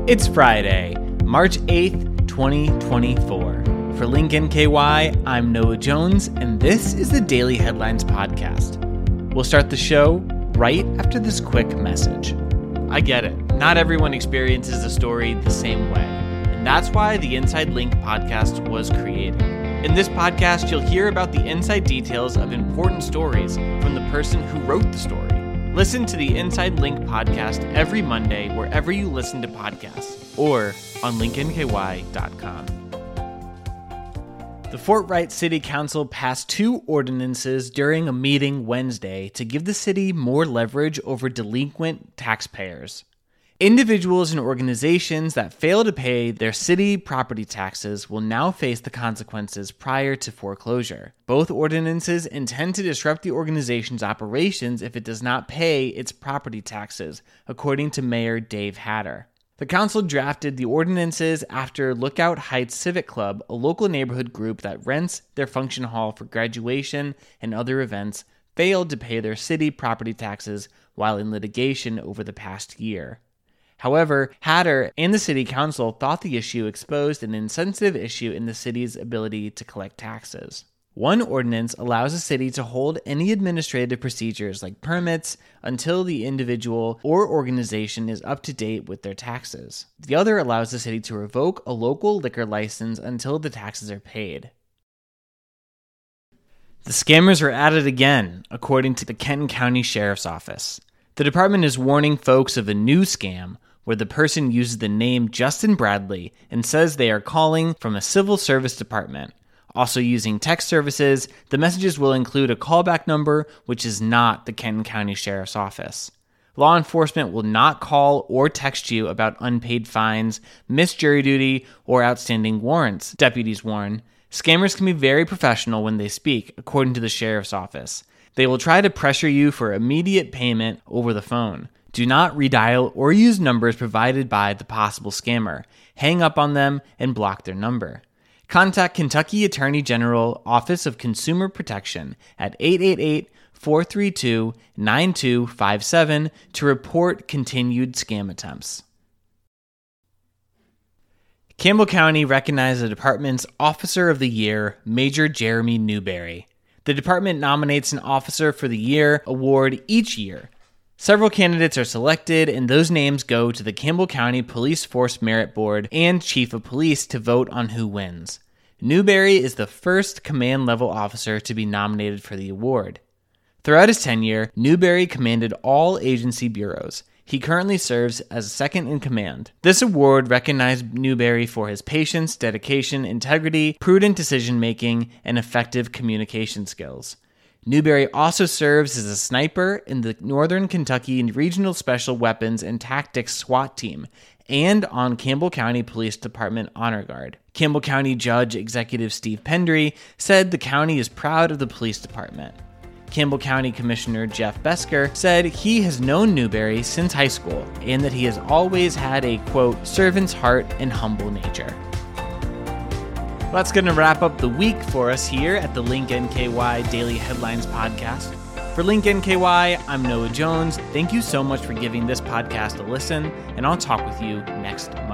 It's Friday, March 8th, 2024. For Link NKY, I'm Noah Jones, and this is the Daily Headlines Podcast. We'll start the show right after this quick message. I get it. Not everyone experiences a story the same way, and that's why the Inside Link podcast was created. In this podcast, you'll hear about the inside details of important stories from the person who wrote the story. Listen to the Inside Link podcast every Monday wherever you listen to podcasts or on linknky.com. The Fort Wright City Council passed two ordinances during a meeting Wednesday to give the city more leverage over delinquent taxpayers. Individuals and organizations that fail to pay their city property taxes will now face the consequences prior to foreclosure. Both ordinances intend to disrupt the organization's operations if it does not pay its property taxes, according to Mayor Dave Hatter. The council drafted the ordinances after Lookout Heights Civic Club, a local neighborhood group that rents their function hall for graduation and other events, failed to pay their city property taxes while in litigation over the past year. However, Hatter and the city council thought the issue exposed an insensitive issue in the city's ability to collect taxes. One ordinance allows a city to hold any administrative procedures like permits until the individual or organization is up to date with their taxes. The other allows the city to revoke a local liquor license until the taxes are paid. The scammers are at it again, according to the Kenton County Sheriff's Office. The department is warning folks of a new scam where the person uses the name Justin Bradley and says they are calling from a civil service department. Also using text services, the messages will include a callback number, which is not the Kenton County Sheriff's Office. Law enforcement will not call or text you about unpaid fines, missed jury duty, or outstanding warrants, deputies warn. Scammers can be very professional when they speak, according to the Sheriff's Office. They will try to pressure you for immediate payment over the phone. Do not redial or use numbers provided by the possible scammer. Hang up on them and block their number. Contact Kentucky Attorney General Office of Consumer Protection at 888-432-9257 to report continued scam attempts. Campbell County recognized the department's Officer of the Year, Major Jeremy Newberry. The department nominates an Officer for the Year award each year. Several candidates are selected, and those names go to the Campbell County Police Force Merit Board and Chief of Police to vote on who wins. Newberry is the first command-level officer to be nominated for the award. Throughout his tenure, Newberry commanded all agency bureaus. He currently serves as second in command. This award recognized Newberry for his patience, dedication, integrity, prudent decision-making, and effective communication skills. Newberry also serves as a sniper in the Northern Kentucky Regional Special Weapons and Tactics SWAT team and on Campbell County Police Department Honor Guard. Campbell County Judge Executive Steve Pendry said the county is proud of the police department. Campbell County Commissioner Jeff Besker said he has known Newberry since high school and that he has always had a, quote, servant's heart and humble nature. Well, that's going to wrap up the week for us here at the Link NKY Daily Headlines Podcast. For Link NKY, I'm Noah Jones. Thank you so much for giving this podcast a listen, and I'll talk with you next month.